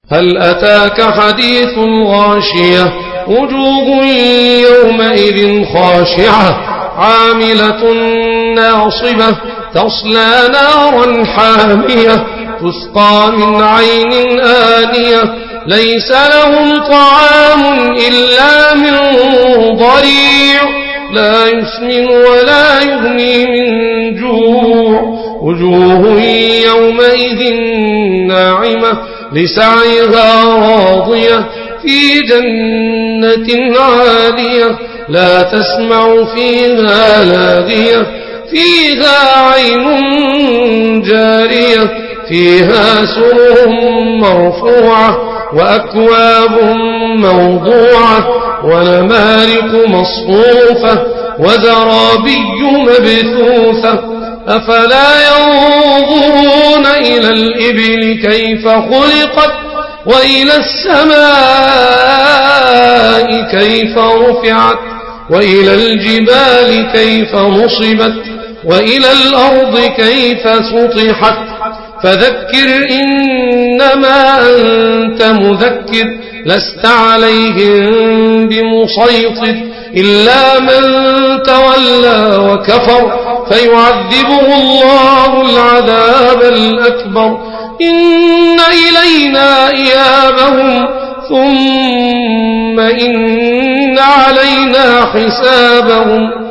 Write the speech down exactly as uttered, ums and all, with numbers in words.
هل أتاك حديث الغاشية وجوه يومئذ خاشعة عاملة ناصبة تصلى نارا حامية تسقى من عين آنية ليس لهم طعام إلا من ضريع لا يسمن ولا يغني من جوع وجوه يومئذ ناعمة لسعيها راضية في جنة عالية لا تسمع فيها لاغية فيها عين جارية فيها سرر مرفوعة وأكواب موضوعة ونمارق مصفوفة وزرابي مبثوثة أفلا ينظرون إلى الإبل كيف خلقت وإلى السماء كيف رفعت وإلى الجبال كيف نصبت وإلى الأرض كيف سطحت فذكر إنما أنت مذكر لست عليهم بمسيطر إلا من تولى وكفر فيعذبه الله العذاب الأكبر إن إلينا إيابهم ثم إن علينا حسابهم